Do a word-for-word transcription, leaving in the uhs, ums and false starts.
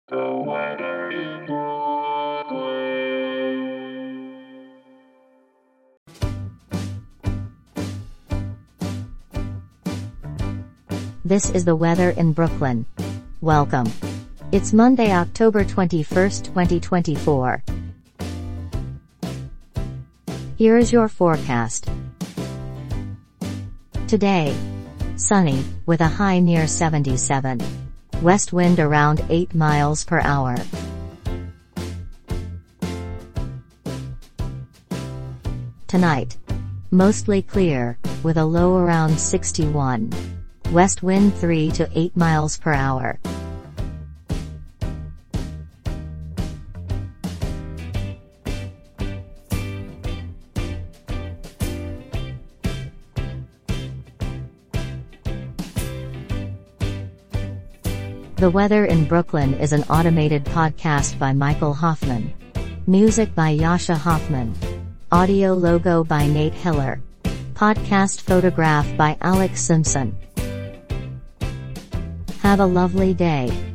The weather in Brooklyn. This is the weather in Brooklyn. Welcome. It's Monday, October twenty-first, twenty twenty-four. Here is your forecast. Today, sunny, with a high near seventy-seven. West wind around eight miles per hour. Tonight, mostly clear, with a low around sixty-one. West wind three to eight miles per hour. The Weather in Brooklyn is an automated podcast by Michael Hoffman. Music by Yasha Hoffman. Audio logo by Nate Hiller. Podcast photograph by Alex Simpson. Have a lovely day.